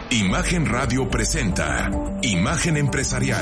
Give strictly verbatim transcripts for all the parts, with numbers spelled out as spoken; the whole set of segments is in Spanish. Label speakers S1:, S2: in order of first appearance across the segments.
S1: Imagen Radio presenta Imagen Empresarial.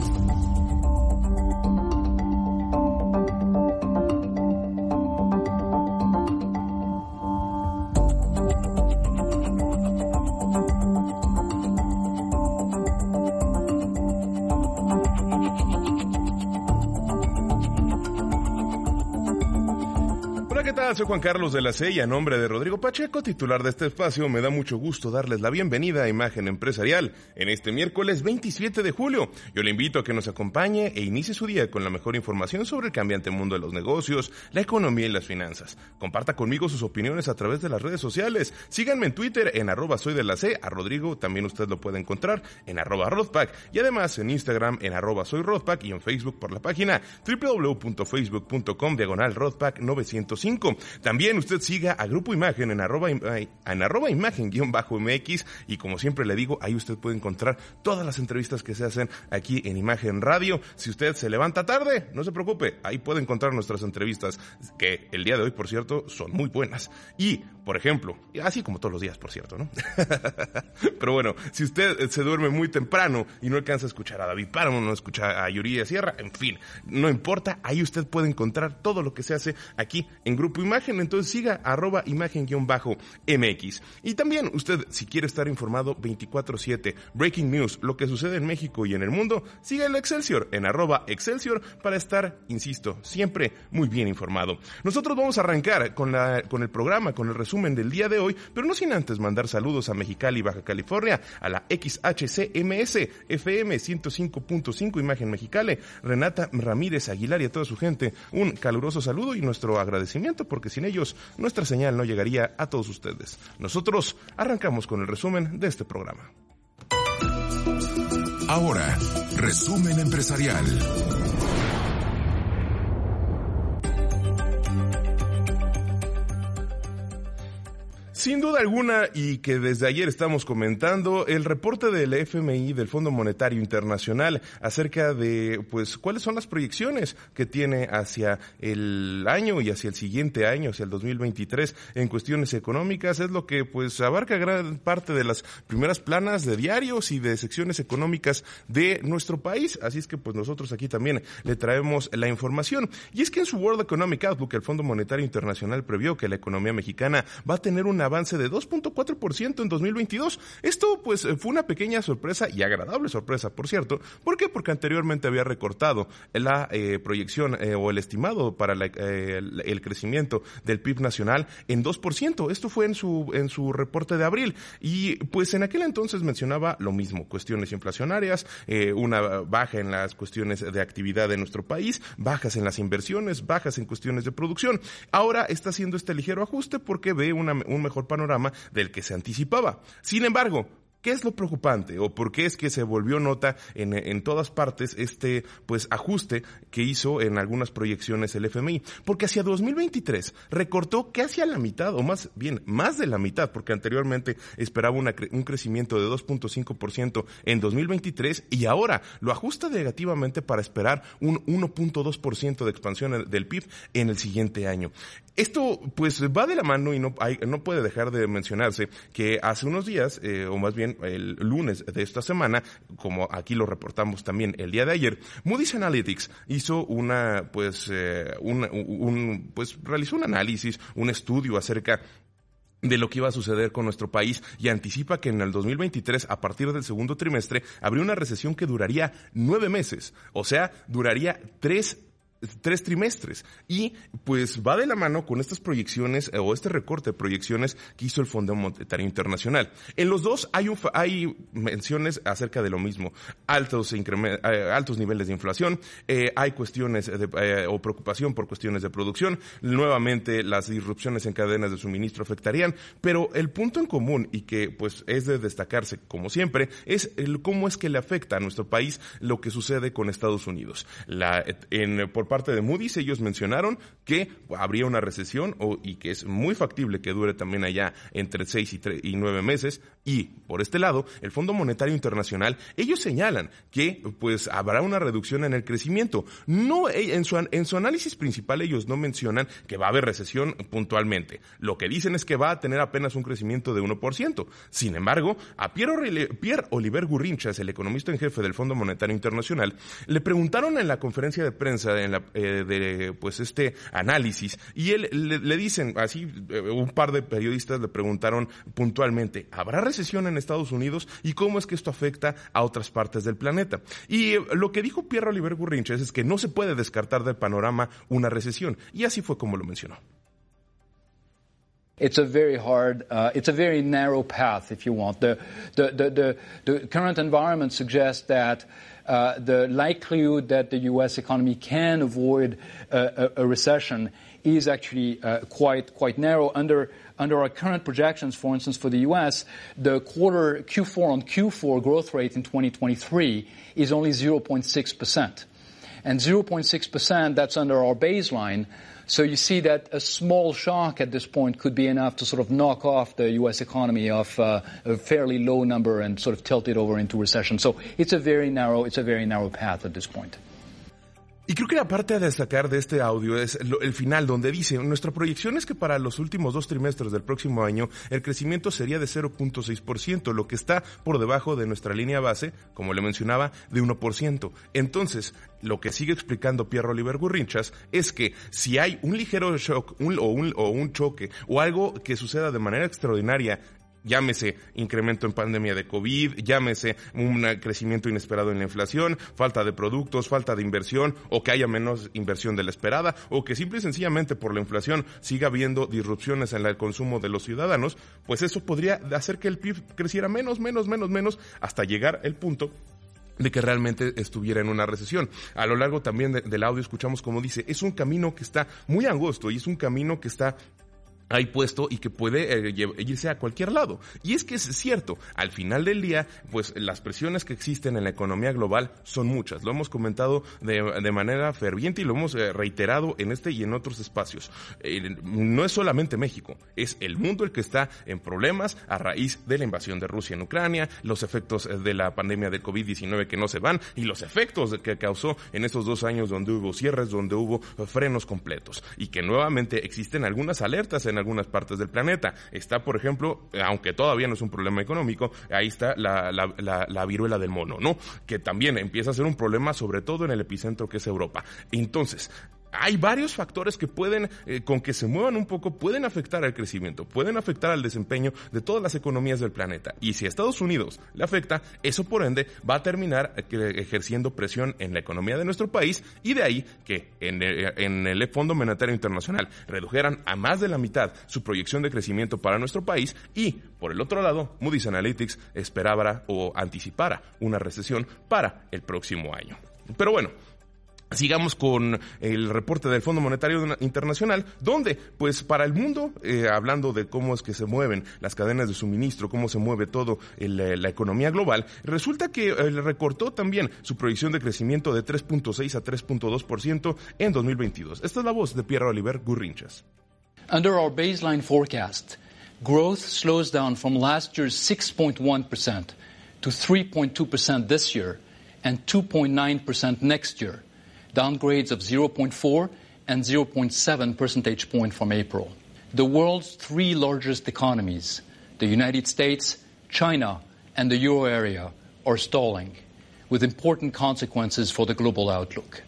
S2: Soy Juan Carlos de la C y a nombre de Rodrigo Pacheco, titular de este espacio, me da mucho gusto darles la bienvenida a Imagen Empresarial en este miércoles veintisiete de julio. Yo le invito a que nos acompañe e inicie su día con la mejor información sobre el cambiante mundo de los negocios, la economía y las finanzas. Comparta conmigo sus opiniones a través de las redes sociales. Síganme en Twitter en arroba soy de la C, a Rodrigo también usted lo puede encontrar en arroba Rodpack y además en Instagram en arroba soy Rodpack y en Facebook por la página doble u doble u doble u punto facebook punto com diagonal Rodpack novecientos cinco. También usted siga a Grupo Imagen en arroba, en arroba imagen guión bajo M X y como siempre le digo, ahí usted puede encontrar todas las entrevistas que se hacen aquí en Imagen Radio. Si usted se levanta tarde, no se preocupe, ahí puede encontrar nuestras entrevistas que el día de hoy, por cierto, son muy buenas. Y, por ejemplo, así como todos los días, por cierto, ¿no? Pero bueno, si usted se duerme muy temprano y no alcanza a escuchar a David Páramo, no escucha a Yuridia Sierra, en fin, no importa, ahí usted puede encontrar todo lo que se hace aquí en Grupo Imagen. Entonces siga arroba imagen-M X. Y también usted, si quiere estar informado veinticuatro siete, breaking news, lo que sucede en México y en el mundo, siga el Excelsior en arroba Excelsior para estar, insisto, siempre muy bien informado. Nosotros vamos a arrancar con, la, con el programa, con el resumen del día de hoy, pero no sin antes mandar saludos a Mexicali, Baja California, a la X H C M S F M ciento cinco punto cinco Imagen Mexicali, Renata Ramírez Aguilar y a toda su gente, un caluroso saludo y nuestro agradecimiento porque sin ellos nuestra señal no llegaría a todos ustedes. Nosotros arrancamos con el resumen de este programa.
S1: Ahora, resumen empresarial.
S2: Sin duda alguna, y que desde ayer estamos comentando, el reporte del F M I, del Fondo Monetario Internacional, acerca de, pues, cuáles son las proyecciones que tiene hacia el año y hacia el siguiente año, hacia el dos mil veintitrés, en cuestiones económicas, es lo que, pues, abarca gran parte de las primeras planas de diarios y de secciones económicas de nuestro país. Así es que, pues, nosotros aquí también le traemos la información. Y es que en su World Economic Outlook, el Fondo Monetario Internacional previó que la economía mexicana va a tener una avance de dos punto cuatro por ciento en dos mil veintidós. Esto pues fue una pequeña sorpresa y agradable sorpresa, por cierto. ¿Por qué? Porque anteriormente había recortado la eh, proyección eh, o el estimado para la, eh, el, el crecimiento del P I B nacional en dos por ciento. Esto fue en su en su reporte de abril y pues en aquel entonces mencionaba lo mismo, cuestiones inflacionarias, eh, una baja en las cuestiones de actividad de nuestro país, bajas en las inversiones, bajas en cuestiones de producción. Ahora está haciendo este ligero ajuste porque ve una, un mejor panorama del que se anticipaba. Sin embargo, ¿qué es lo preocupante o por qué es que se volvió nota en, en todas partes este pues ajuste que hizo en algunas proyecciones el F M I? Porque hacia dos mil veintitrés recortó casi a la mitad, o más bien, más de la mitad, porque anteriormente esperaba una, un crecimiento de dos punto cinco por ciento en dos mil veintitrés y ahora lo ajusta negativamente para esperar un uno punto dos por ciento de expansión del P I B en el siguiente año. Esto pues va de la mano y no, hay, no puede dejar de mencionarse que hace unos días, eh, o más bien el lunes de esta semana, como aquí lo reportamos también el día de ayer, Moody's Analytics hizo una, pues, eh, un, un, pues realizó un análisis, un estudio acerca de lo que iba a suceder con nuestro país y anticipa que en el dos mil veintitrés, a partir del segundo trimestre, habría una recesión que duraría nueve meses, o sea, duraría tres tres trimestres y pues va de la mano con estas proyecciones eh, o este recorte de proyecciones que hizo el Fondo Monetario Internacional. En los dos hay un, hay menciones acerca de lo mismo, altos increment, eh, altos niveles de inflación, eh, hay cuestiones de, eh, o preocupación por cuestiones de producción, nuevamente las disrupciones en cadenas de suministro afectarían, pero el punto en común y que pues es de destacarse como siempre es el cómo es que le afecta a nuestro país lo que sucede con Estados Unidos. La, en, por parte parte de Moody's, ellos mencionaron que habría una recesión o, y que es muy factible que dure también allá entre seis y, tres, y nueve meses. Y por este lado, el Fondo Monetario Internacional, ellos señalan que pues habrá una reducción en el crecimiento. No, en su, en su análisis principal ellos no mencionan que va a haber recesión puntualmente. Lo que dicen es que va a tener apenas un crecimiento de uno por ciento. Sin embargo, a Pierre, Pierre Olivier Gurrinchas, el economista en jefe del Fondo Monetario Internacional, le preguntaron en la conferencia de prensa en la, eh, de pues este análisis, y él le, le dicen así, un par de periodistas le preguntaron puntualmente, ¿habrá recesión en Estados Unidos y cómo es que esto afecta a otras partes del planeta? Y lo que dijo Pierre Olivier Gurrinchas es que no se puede descartar del panorama una recesión, y así fue como lo mencionó.
S3: It's a very hard, uh, it's a very narrow path, if you want. The, the, the, the, the current environment suggests that uh, the likelihood that the U S economy can avoid uh, a, a recession is actually uh, quite, quite narrow. Under, under our current projections, for instance, for the U S, the quarter Q four on Q four growth rate in twenty twenty-three is only zero point six percent. And zero point six percent, that's under our baseline. So you see that a small shock at this point could be enough to sort of knock off the U S economy of uh, a fairly low number and sort of tilt it over into recession. So it's a very narrow, it's a very narrow path at this point.
S2: Y creo que la parte a destacar de este audio es lo, el final, donde dice, nuestra proyección es que para los últimos dos trimestres del próximo año el crecimiento sería de cero punto seis por ciento, lo que está por debajo de nuestra línea base, como le mencionaba, de uno por ciento. Entonces, lo que sigue explicando Pierre Olivier Gurrinchas es que si hay un ligero shock un, o, un, o un choque o algo que suceda de manera extraordinaria, llámese incremento en pandemia de COVID, llámese un crecimiento inesperado en la inflación, falta de productos, falta de inversión, o que haya menos inversión de la esperada, o que simple y sencillamente por la inflación siga habiendo disrupciones en el consumo de los ciudadanos, pues eso podría hacer que el P I B creciera menos, menos, menos, menos, hasta llegar el punto de que realmente estuviera en una recesión. A lo largo también de, del audio escuchamos como dice, es un camino que está muy angosto y es un camino que está ahí puesto y que puede eh, irse a cualquier lado. Y es que es cierto, al final del día, pues las presiones que existen en la economía global son muchas. Lo hemos comentado de, de manera ferviente y lo hemos eh, reiterado en este y en otros espacios. Eh, no es solamente México, es el mundo el que está en problemas a raíz de la invasión de Rusia en Ucrania, los efectos de la pandemia de COVID diecinueve que no se van y los efectos que causó en esos dos años donde hubo cierres, donde hubo frenos completos y que nuevamente existen algunas alertas en en algunas partes del planeta. Está, por ejemplo, aunque todavía no es un problema económico, ahí está la, la, la, la viruela del mono, ¿no? Que también empieza a ser un problema, sobre todo en el epicentro que es Europa. Entonces, hay varios factores que pueden, eh, con que se muevan un poco, pueden afectar al crecimiento, pueden afectar al desempeño de todas las economías del planeta. Y si a Estados Unidos le afecta, eso por ende va a terminar eh, ejerciendo presión en la economía de nuestro país, y de ahí que en el, en el Fondo Monetario Internacional redujeran a más de la mitad su proyección de crecimiento para nuestro país, y por el otro lado, Moody's Analytics esperaba o anticipara una recesión para el próximo año. Pero bueno, sigamos con el reporte del Fondo Monetario Internacional, donde, pues, para el mundo, eh, hablando de cómo es que se mueven las cadenas de suministro, cómo se mueve todo el, la economía global, resulta que eh, recortó también su proyección de crecimiento de tres punto seis a tres punto dos por ciento en dos mil veintidós. Esta es la voz de Pierre Olivier Gurrinchas.
S3: Under our baseline forecast, growth slows down from last year's six point one percent to three point two percent this year and two point nine percent next year. Downgrades of zero point four and zero point seven percentage point from April. The world's three largest economies, the United States, China, and the euro area, are stalling, with important consequences for the global outlook.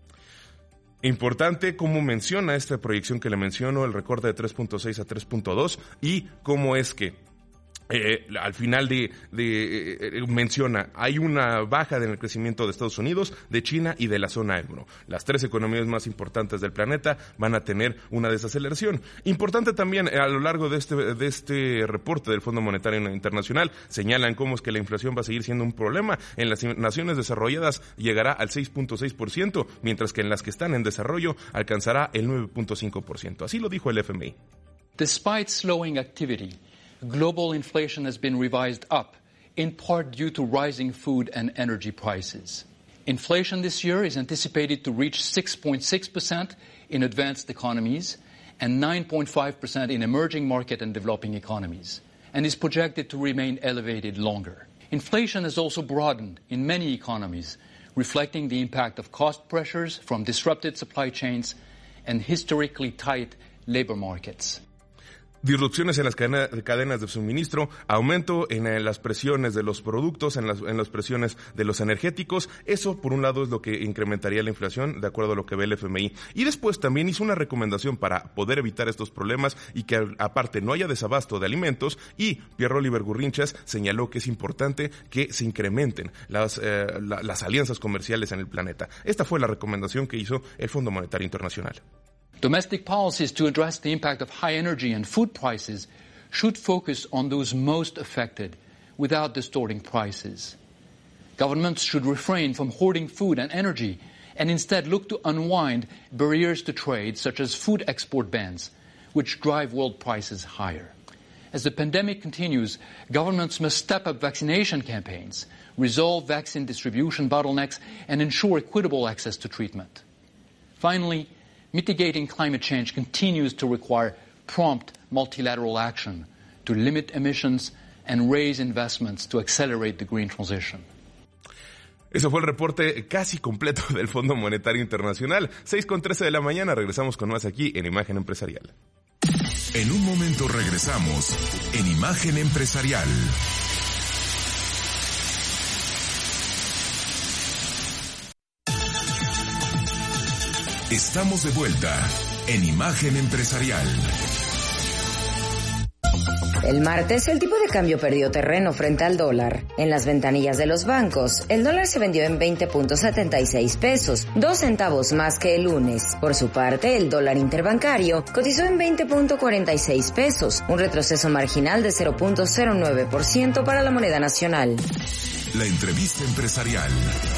S2: Importante cómo menciona esta proyección que le menciono, el recorte de tres punto seis a tres punto dos, y cómo es que Eh, al final de, de eh, menciona, hay una baja en el crecimiento de Estados Unidos, de China y de la zona euro. Las tres economías más importantes del planeta van a tener una desaceleración. Importante también, a lo largo de este, de este reporte del Fondo Monetario Internacional, señalan cómo es que la inflación va a seguir siendo un problema. En las naciones desarrolladas llegará al seis punto seis por ciento, mientras que en las que están en desarrollo alcanzará el nueve punto cinco por ciento. Así lo dijo el F M I.
S3: Despite slowing activity, global inflation has been revised up, in part due to rising food and energy prices. Inflation this year is anticipated to reach six point six percent in advanced economies and nine point five percent in emerging market and developing economies, and is projected to remain elevated longer. Inflation has also broadened in many economies, reflecting the impact of cost pressures from disrupted supply chains and historically tight labor markets.
S2: Disrupciones en las cadenas de suministro, aumento en las presiones de los productos, en las, en las presiones de los energéticos. Eso, por un lado, es lo que incrementaría la inflación, de acuerdo a lo que ve el F M I. Y después también hizo una recomendación para poder evitar estos problemas y que, aparte, no haya desabasto de alimentos. Y Pierre Oliver Gurrinchas señaló que es importante que se incrementen las, eh, la, las alianzas comerciales en el planeta. Esta fue la recomendación que hizo el Fondo Monetario Internacional.
S3: Domestic policies to address the impact of high energy and food prices should focus on those most affected without distorting prices. Governments should refrain from hoarding food and energy and instead look to unwind barriers to trade such as food export bans, which drive world prices higher. As the pandemic continues, governments must step up vaccination campaigns, resolve vaccine distribution bottlenecks, and ensure equitable access to treatment. Finally, mitigating climate change continues to require prompt multilateral action to limit emissions and raise investments to accelerate the green transition.
S2: Eso fue el reporte casi completo del Fondo Monetario Internacional. seis con trece de la mañana, regresamos con más aquí en Imagen Empresarial.
S1: En un momento regresamos en Imagen Empresarial. Estamos de vuelta en Imagen Empresarial.
S4: El martes, el tipo de cambio perdió terreno frente al dólar. En las ventanillas de los bancos, el dólar se vendió en veinte punto setenta y seis pesos, dos centavos más que el lunes. Por su parte, el dólar interbancario cotizó en veinte punto cuarenta y seis pesos, un retroceso marginal de cero punto cero nueve por ciento para la moneda nacional.
S1: La entrevista empresarial.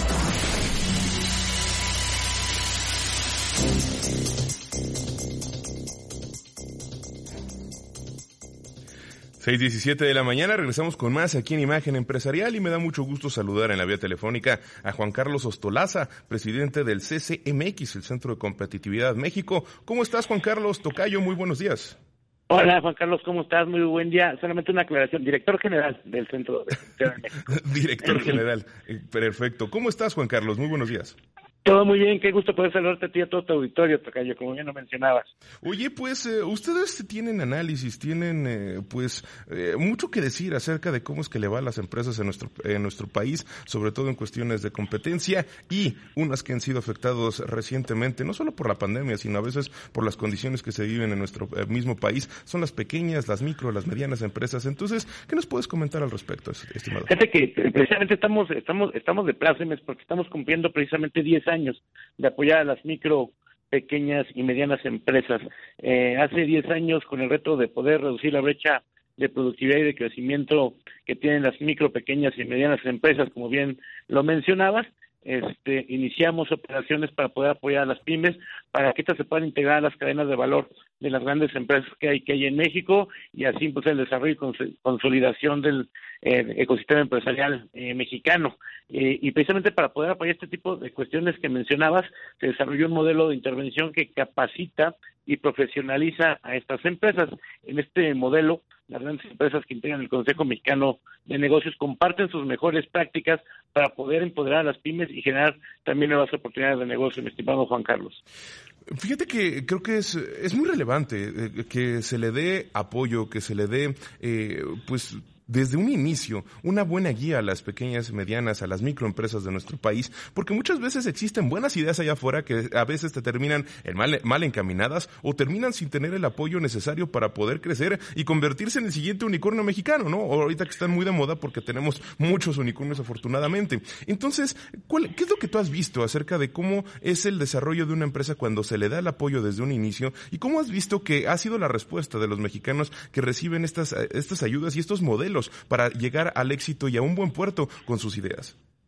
S2: seis diecisiete de la mañana, regresamos con más aquí en Imagen Empresarial y me da mucho gusto saludar en la vía telefónica a Juan Carlos Ostolaza, presidente del C C M X, el Centro de Competitividad México. ¿Cómo estás, Juan Carlos? Tocayo, muy buenos días.
S5: Hola, Juan Carlos, ¿cómo estás? Muy buen día. Solamente una aclaración, director general del Centro de Competitividad México.
S2: Director general, perfecto. ¿Cómo estás, Juan Carlos? Muy buenos días.
S5: Todo muy bien, qué gusto poder saludarte a ti y a todo tu auditorio, Tocayo, como bien lo mencionabas.
S2: Oye, pues, eh, ustedes tienen análisis, tienen, eh, pues, eh, mucho que decir acerca de cómo es que le va a las empresas en nuestro, en nuestro país, sobre todo en cuestiones de competencia y unas que han sido afectados recientemente, no solo por la pandemia, sino a veces por las condiciones que se viven en nuestro eh, mismo país, son las pequeñas, las micro, las medianas empresas. Entonces, ¿qué nos puedes comentar al respecto, estimado?
S5: Fíjate que precisamente estamos, estamos, estamos de plácemes porque estamos cumpliendo precisamente diez años años de apoyar a las micro, pequeñas y medianas empresas. Eh, hace diez años, con el reto de poder reducir la brecha de productividad y de crecimiento que tienen las micro, pequeñas y medianas empresas, como bien lo mencionabas, este, iniciamos operaciones para poder apoyar a las pymes, para que estas se puedan integrar a las cadenas de valor de las grandes empresas que hay que hay en México y así pues el desarrollo y cons- consolidación del eh, ecosistema empresarial eh, mexicano. Eh, y precisamente para poder apoyar este tipo de cuestiones que mencionabas, se desarrolló un modelo de intervención que capacita y profesionaliza a estas empresas. En este modelo, las grandes empresas que integran el Consejo Mexicano de Negocios comparten sus mejores prácticas para poder empoderar a las pymes y generar también nuevas oportunidades de negocio, mi estimado Juan Carlos.
S2: Fíjate que creo que es, es muy relevante eh, que se le dé apoyo, que se le dé, eh, pues, desde un inicio, una buena guía a las pequeñas, medianas, a las microempresas de nuestro país, porque muchas veces existen buenas ideas allá afuera que a veces te terminan mal, mal encaminadas o terminan sin tener el apoyo necesario para poder crecer y convertirse en el siguiente unicornio mexicano, ¿no? O ahorita que están muy de moda porque tenemos muchos unicornios afortunadamente. Entonces, ¿cuál, ¿qué es lo que tú has visto acerca de cómo es el desarrollo de una empresa cuando se le da el apoyo desde un inicio? ¿Y cómo has visto que ha sido la respuesta de los mexicanos que reciben estas, estas ayudas y estos modelos para llegar al éxito y a un buen puerto con sus ideas?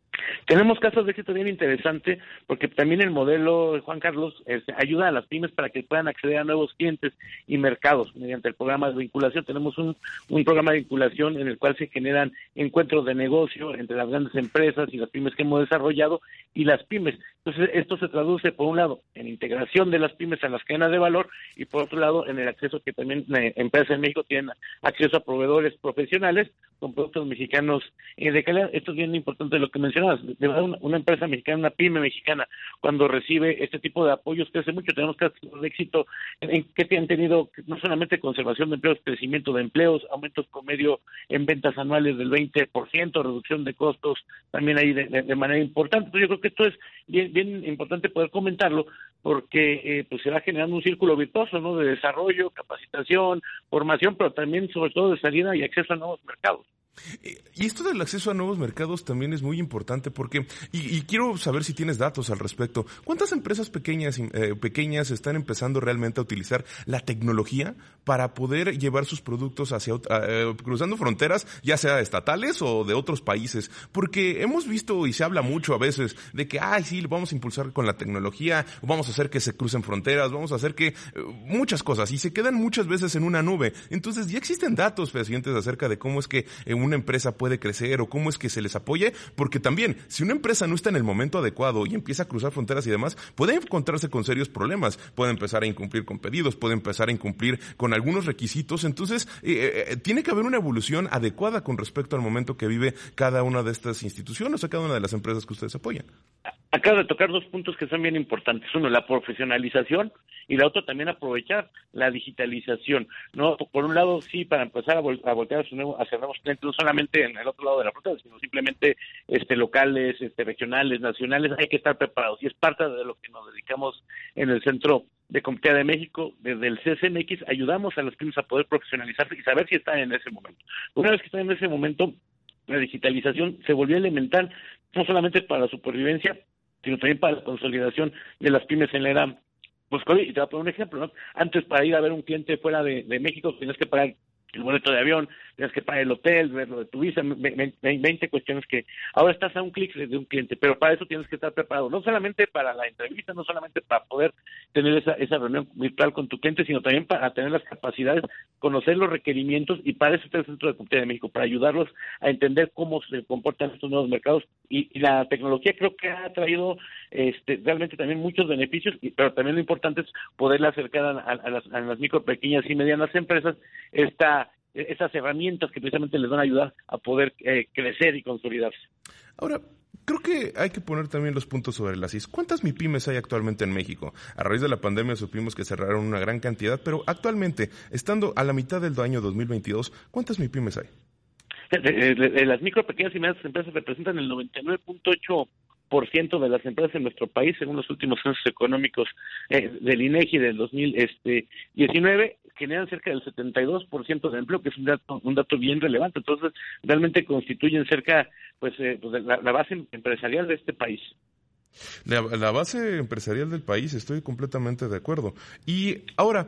S5: Tenemos casos de éxito bien interesante, porque también el modelo, Juan Carlos, este, ayuda a las pymes para que puedan acceder a nuevos clientes y mercados mediante el programa de vinculación. Tenemos un, un programa de vinculación en el cual se generan encuentros de negocio entre las grandes empresas y las pymes que hemos desarrollado y las pymes. Entonces, esto se traduce, por un lado, en integración de las pymes a las cadenas de valor y, por otro lado, en el acceso que también eh, empresas en México tienen acceso a proveedores profesionales con productos mexicanos eh, de calidad. Esto es bien importante lo que mencionabas. De verdad, una, una empresa mexicana, una pyme mexicana, cuando recibe este tipo de apoyos, crece mucho. Tenemos casos de éxito en, en que han tenido no solamente conservación de empleos, crecimiento de empleos, aumentos promedio en ventas anuales del veinte por ciento, reducción de costos también ahí de, de, de manera importante. Entonces, yo creo que esto es bien, bien importante poder comentarlo, porque eh, pues se va generando un círculo virtuoso, ¿no?, de desarrollo, capacitación, formación, pero también, sobre todo, de salida y acceso a nuevos mercados.
S2: Y esto del acceso a nuevos mercados también es muy importante porque, y, y quiero saber si tienes datos al respecto, ¿cuántas empresas pequeñas eh, pequeñas están empezando realmente a utilizar la tecnología para poder llevar sus productos hacia eh, cruzando fronteras, ya sea estatales o de otros países? Porque hemos visto y se habla mucho a veces de que, ay, sí, vamos a impulsar con la tecnología, vamos a hacer que se crucen fronteras, vamos a hacer que eh, muchas cosas, y se quedan muchas veces en una nube. Entonces, ya existen datos fehacientes acerca de cómo es que eh, una empresa puede crecer o cómo es que se les apoye, porque también, si una empresa no está en el momento adecuado y empieza a cruzar fronteras y demás, puede encontrarse con serios problemas, puede empezar a incumplir con pedidos, puede empezar a incumplir con algunos requisitos. Entonces, eh, eh, tiene que haber una evolución adecuada con respecto al momento que vive cada una de estas instituciones o cada una de las empresas que ustedes apoyan.
S5: Acabo de tocar dos puntos que son bien importantes. Uno, la profesionalización, y la otra también aprovechar la digitalización. No, por un lado, sí, para empezar a, vol- a voltear hacia, nuevo, hacia nuevos clientes, no solamente en el otro lado de la frontera, sino simplemente este, locales, este, regionales, nacionales, hay que estar preparados. Y es parte de lo que nos dedicamos en el Centro de Competitividad de México. Desde el C S M X ayudamos a las pymes a poder profesionalizarse y saber si están en ese momento. Una vez que están en ese momento, la digitalización se volvió elemental, no solamente para la supervivencia, sino también para la consolidación de las pymes en la era post-COVID. Y te voy a poner un ejemplo, ¿no? Antes, para ir a ver un cliente fuera de, de México, tenías que pagar el boleto de avión, tienes que pagar el hotel, ver lo de tu visa, veinte cuestiones que ahora estás a un clic de un cliente, pero para eso tienes que estar preparado, no solamente para la entrevista, no solamente para poder tener esa, esa reunión virtual con tu cliente, sino también para tener las capacidades, conocer los requerimientos, y para eso está el Centro de Competitividad de México, para ayudarlos a entender cómo se comportan estos nuevos mercados. Y, y la tecnología creo que ha traído este, realmente también muchos beneficios, y, pero también lo importante es poderle acercar a, a, a, las, a las micro, pequeñas y medianas empresas esta esas herramientas que precisamente les van a ayudar a poder eh, crecer y consolidarse.
S2: Ahora, creo que hay que poner también los puntos sobre las is. ¿Cuántas MIPYMES hay actualmente en México? A raíz de la pandemia supimos que cerraron una gran cantidad, pero actualmente, estando a la mitad del año dos mil veintidós, ¿cuántas MIPYMES hay?
S5: Eh, eh, eh, las micro, pequeñas y medianas empresas representan el noventa y nueve punto ocho por ciento de las empresas en nuestro país, según los últimos censos económicos eh, del INEGI del dos mil diecinueve, generan cerca del setenta y dos por ciento de empleo, que es un dato un dato bien relevante. Entonces, realmente constituyen cerca pues, eh, pues la, la base empresarial de este país.
S2: La, la base empresarial del país, estoy completamente de acuerdo. Y ahora,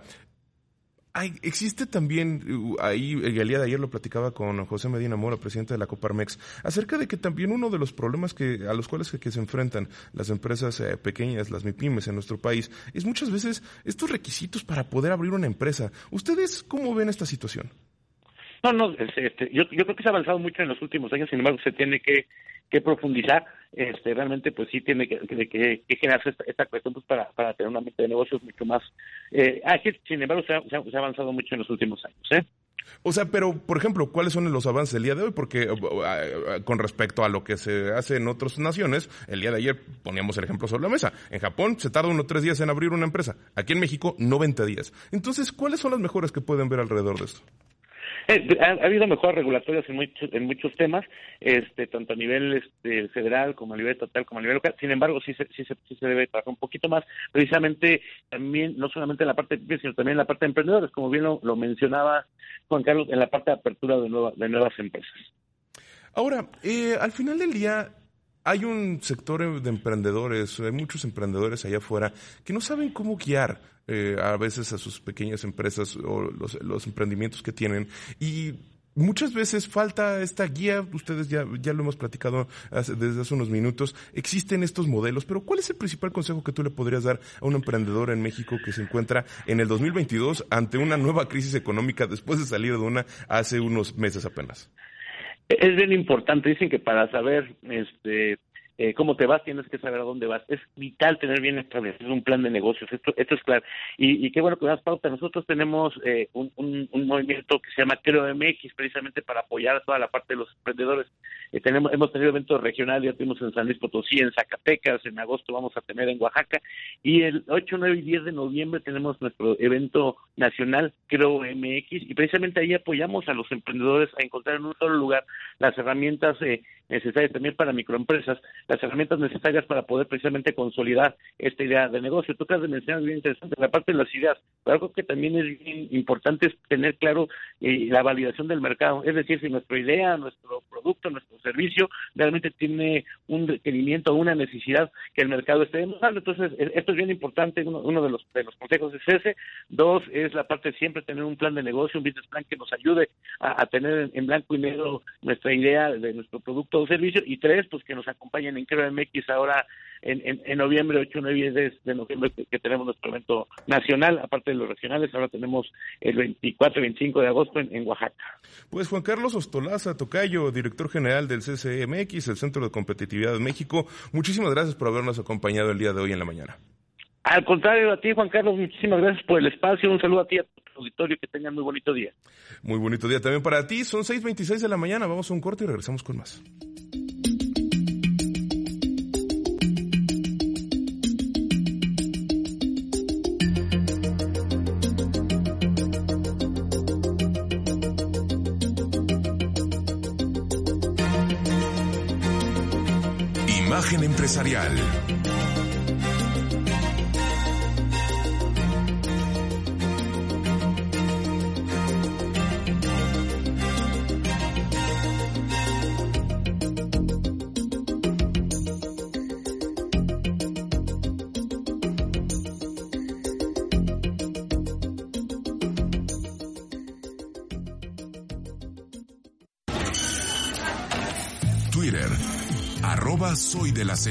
S2: hay, existe también, ahí el día de ayer lo platicaba con José Medina Mora, presidente de la Coparmex, acerca de que también uno de los problemas que a los cuales que, que se enfrentan las empresas eh, pequeñas, las MIPYMES en nuestro país, es muchas veces estos requisitos para poder abrir una empresa. ¿Ustedes cómo ven esta situación?
S5: No, no, este, yo, yo creo que se ha avanzado mucho en los últimos años, sin embargo se tiene que, que profundizar, este, realmente pues sí tiene que, que, que, que generarse esta, esta cuestión pues para, para tener una mente de negocios mucho más eh, ágil. Sin embargo se ha, se, ha, se ha avanzado mucho en los últimos años, ¿eh?
S2: O sea, pero, por ejemplo, ¿cuáles son los avances del día de hoy? Porque uh, con respecto a lo que se hace en otras naciones, el día de ayer poníamos el ejemplo sobre la mesa. En Japón se tarda unos tres días en abrir una empresa. Aquí en México, noventa días. Entonces, ¿cuáles son las mejoras que pueden ver alrededor de esto?
S5: Eh, ha, ha habido mejoras regulatorias en muchos, en muchos temas, este, tanto a nivel este, federal como a nivel estatal como a nivel local. Sin embargo, sí se, sí se, sí se debe trabajar un poquito más, precisamente también, no solamente en la parte de pymes, sino también en la parte de emprendedores, como bien lo, lo mencionaba Juan Carlos, en la parte de apertura de, nueva, de nuevas empresas.
S2: Ahora, eh, al final del día, hay un sector de emprendedores, hay muchos emprendedores allá afuera que no saben cómo guiar eh, a veces a sus pequeñas empresas o los, los emprendimientos que tienen, y muchas veces falta esta guía, ustedes ya, ya lo hemos platicado hace, desde hace unos minutos, existen estos modelos, pero ¿cuál es el principal consejo que tú le podrías dar a un emprendedor en México que se encuentra en el dos mil veintidós ante una nueva crisis económica después de salir de una hace unos meses apenas?
S5: Es bien importante, dicen que para saber este Eh, cómo te vas, tienes que saber a dónde vas. Es vital tener bien establecido un plan de negocios, esto esto es claro. Y, y qué bueno que me das pauta. Nosotros tenemos eh, un, un, un movimiento que se llama Creo M X, precisamente para apoyar a toda la parte de los emprendedores. Eh, tenemos Hemos tenido eventos regionales, ya tuvimos en San Luis Potosí, en Zacatecas, en agosto vamos a tener en Oaxaca, y el ocho, nueve y diez de noviembre tenemos nuestro evento nacional Creo M X, y precisamente ahí apoyamos a los emprendedores a encontrar en un solo lugar las herramientas eh, necesarias también para microempresas, las herramientas necesarias para poder precisamente consolidar esta idea de negocio. Tú acabas de mencionar bien interesante la parte de las ideas, pero algo que también es bien importante es tener claro eh, la validación del mercado, es decir, si nuestra idea, nuestro producto, nuestro servicio realmente tiene un requerimiento o una necesidad que el mercado esté demandando. Entonces, esto es bien importante, uno, uno de los de los consejos es ese. Dos, es la parte de siempre tener un plan de negocio, un business plan que nos ayude a, a tener en blanco y negro nuestra idea de nuestro producto o servicio. Y tres, pues que nos acompañen en Creo M X ahora en, en, en noviembre, ocho, nueve y diez de noviembre, que, que tenemos nuestro evento nacional, aparte de los regionales. Ahora tenemos el veinticuatro y veinticinco de agosto en, en Oaxaca.
S2: Pues Juan Carlos Ostolaza Tocayo, director general del C C M X, el Centro de Competitividad de México, muchísimas gracias por habernos acompañado el día de hoy en la mañana. Al
S5: contrario, a ti, Juan Carlos, muchísimas gracias por el espacio. Un saludo a ti, a tu auditorio, que tengan muy bonito día.
S2: Muy bonito día también para ti. Son seis veintiséis de la mañana, vamos a un corte y regresamos con más.
S1: Imagen empresarial. Twitter, arroba soy de la C.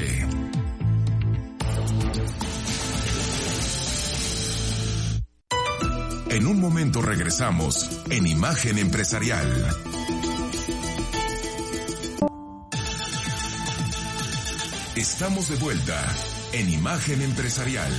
S1: En un momento regresamos en Imagen Empresarial. Estamos de vuelta en Imagen Empresarial.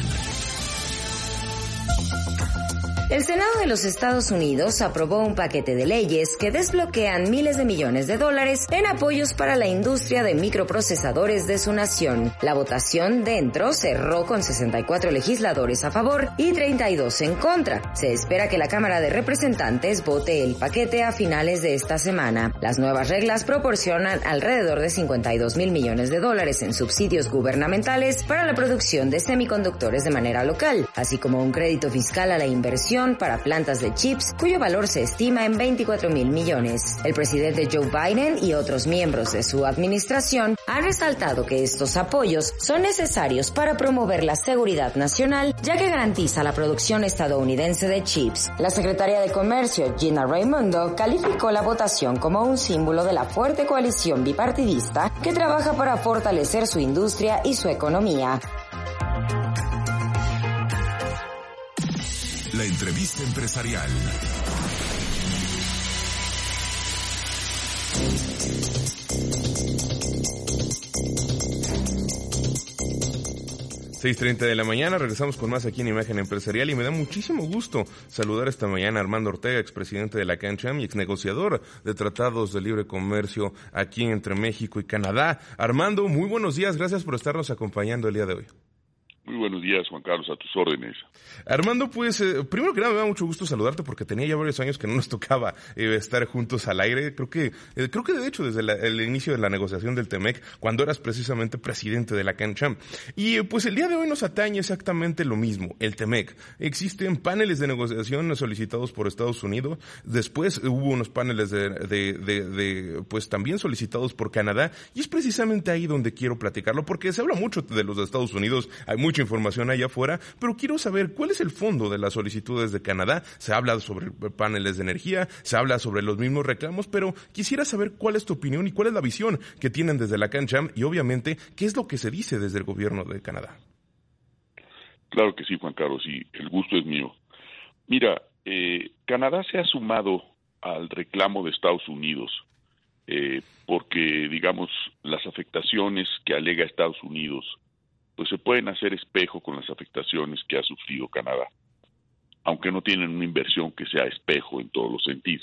S4: El Senado de los Estados Unidos aprobó un paquete de leyes que desbloquean miles de millones de dólares en apoyos para la industria de microprocesadores de su nación. La votación dentro cerró con sesenta y cuatro legisladores a favor y treinta y dos en contra. Se espera que la Cámara de Representantes vote el paquete a finales de esta semana. Las nuevas reglas proporcionan alrededor de cincuenta y dos mil millones de dólares en subsidios gubernamentales para la producción de semiconductores de manera local, así como un crédito fiscal a la inversión para plantas de chips, cuyo valor se estima en veinticuatro mil millones. El presidente Joe Biden y otros miembros de su administración han resaltado que estos apoyos son necesarios para promover la seguridad nacional, ya que garantiza la producción estadounidense de chips. La secretaria de Comercio, Gina Raimondo, calificó la votación como un símbolo de la fuerte coalición bipartidista que trabaja para fortalecer su industria y su economía.
S1: La entrevista empresarial.
S2: seis treinta de la mañana, regresamos con más aquí en Imagen Empresarial y me da muchísimo gusto saludar esta mañana a Armando Ortega, expresidente de la CANCHAM y exnegociador de tratados de libre comercio aquí entre México y Canadá. Armando, muy buenos días, gracias por estarnos acompañando el día de hoy.
S6: Muy buenos días, Juan Carlos, a tus órdenes.
S2: Armando, pues, eh, primero que nada me da mucho gusto saludarte porque tenía ya varios años que no nos tocaba eh, estar juntos al aire. Creo que, eh, creo que de hecho desde la, el inicio de la negociación del TEMEC, cuando eras precisamente presidente de la CANCHAM. Y eh, pues el día de hoy nos atañe exactamente lo mismo, el TEMEC. Existen paneles de negociación solicitados por Estados Unidos. Después hubo unos paneles de, de, de, de, pues también solicitados por Canadá. Y es precisamente ahí donde quiero platicarlo porque se habla mucho de los de Estados Unidos. Hay mucho mucha información allá afuera, pero quiero saber cuál es el fondo de las solicitudes de Canadá. Se habla sobre paneles de energía, se habla sobre los mismos reclamos, pero quisiera saber cuál es tu opinión y cuál es la visión que tienen desde la CanCham y obviamente qué es lo que se dice desde el gobierno de Canadá.
S6: Claro que sí, Juan Carlos, y el gusto es mío. Mira, eh, Canadá se ha sumado al reclamo de Estados Unidos eh, porque, digamos, las afectaciones que alega Estados Unidos pues se pueden hacer espejo con las afectaciones que ha sufrido Canadá, aunque no tienen una inversión que sea espejo en todos los sentidos.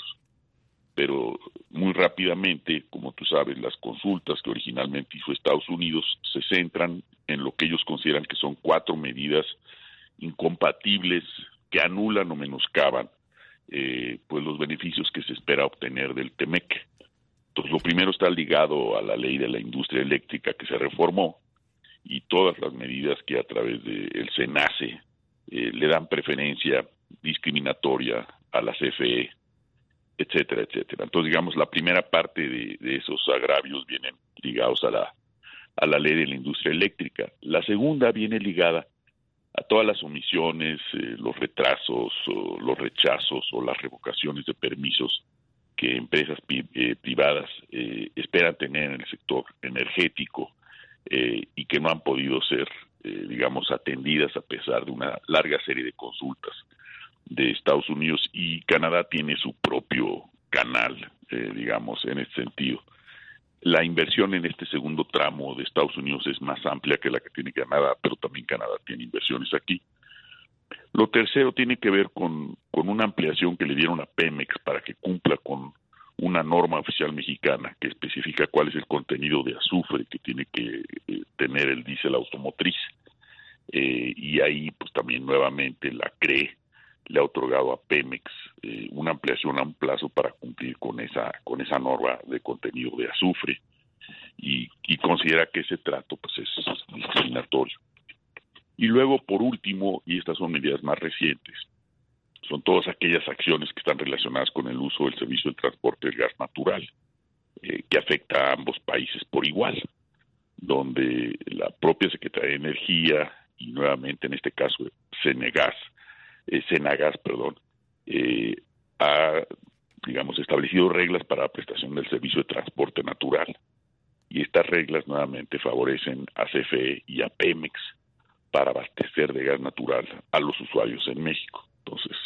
S6: Pero muy rápidamente, como tú sabes, las consultas que originalmente hizo Estados Unidos se centran en lo que ellos consideran que son cuatro medidas incompatibles que anulan o menoscaban eh, pues los beneficios que se espera obtener del TEMEC. Entonces, lo primero está ligado a la ley de la industria eléctrica que se reformó y todas las medidas que a través del SENACE eh, le dan preferencia discriminatoria a la C F E, etcétera, etcétera. Entonces, digamos, la primera parte de, de esos agravios vienen ligados a la, a la ley de la industria eléctrica. La segunda viene ligada a todas las omisiones, eh, los retrasos, o los rechazos o las revocaciones de permisos que empresas pi- eh, privadas eh, esperan tener en el sector energético eh, y que no han podido ser, eh, digamos, atendidas a pesar de una larga serie de consultas de Estados Unidos, y Canadá tiene su propio canal, eh, digamos, en este sentido. La inversión en este segundo tramo de Estados Unidos es más amplia que la que tiene Canadá, pero también Canadá tiene inversiones aquí. Lo tercero tiene que ver con, con una ampliación que le dieron a Pemex para que cumpla con una norma oficial mexicana que especifica cuál es el contenido de azufre que tiene que eh, tener el diésel automotriz. Eh, y ahí, pues también nuevamente la C R E le ha otorgado a Pemex eh, una ampliación a un plazo para cumplir con esa con esa norma de contenido de azufre y, y considera que ese trato pues es discriminatorio. Y luego, por último, y estas son medidas más recientes, son todas aquellas acciones que están relacionadas con el uso del servicio de transporte del gas natural, eh, que afecta a ambos países por igual, donde la propia Secretaría de Energía y nuevamente en este caso Cenegas, Eh, Cenagas, perdón, eh, ha, digamos, establecido reglas para la prestación del servicio de transporte natural. Y estas reglas nuevamente favorecen a C F E y a Pemex para abastecer de gas natural a los usuarios en México. Entonces,